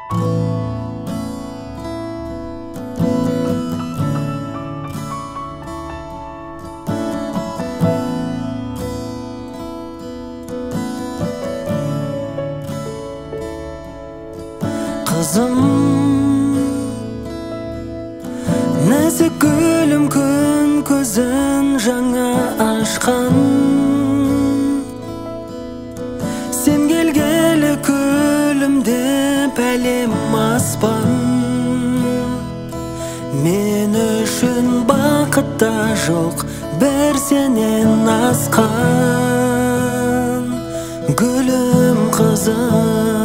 Kızım, nәзік гүлім күн көзін жаңа ашқан. Сен келгелі күлімдеп әлем аспан. Мен үшін бақытта жоқ бір сенен асқан. Гүлім қызым,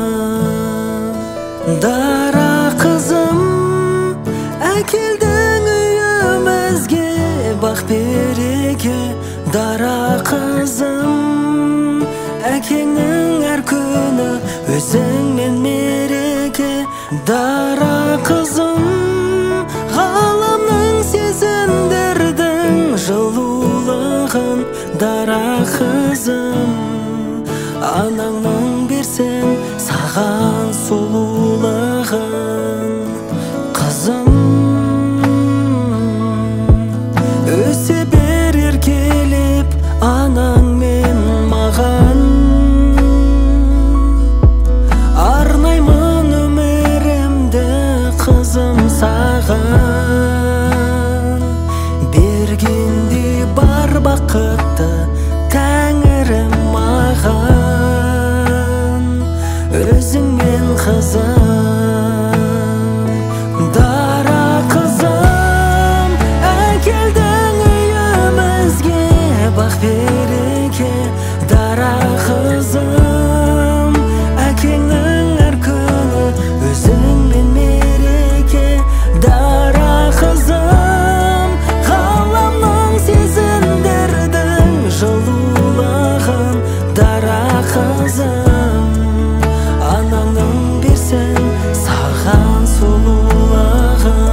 дара қызым, әкелдің үйімізге бақ береке. Дара қызым, әкеңнің әр күні өзіңмен мереке. Дара қызым, ғаламның сезімдердің жылулығын. Дара қызым, анаңның берсең саған сұлулығын. Қызым, өсе бер еркелеп анаң мен маған. Арнаймын өмірімді қызым саған. Бергенде бар бақытты Тәңірім маған. Өзіңмен қызым, дара қызым, әкелдің үйімізге бақ береке. Дара қызым, әкеңнің әр күні өзіңмен мереке. Дара қызым, ғаламның сезімдердің жылулығын. Дара қызым, анаңның берсең саған сұлулығын.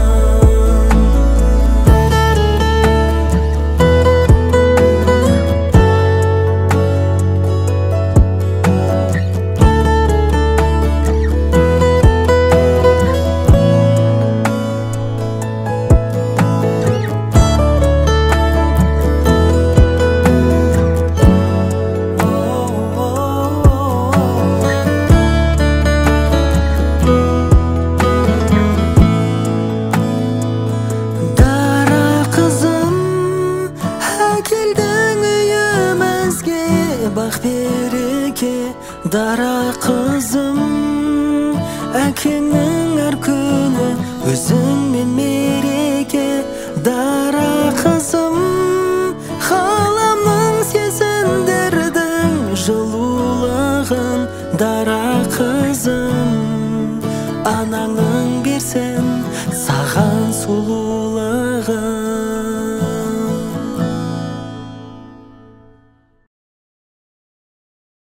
Бақ береке. Дара қызым, әкеңнің әр күні өзіңмен мереке. Дара қызым, ғаламның сезімдердің жылулығын. Дара қызым, анаңның берсең саған сұлулығын.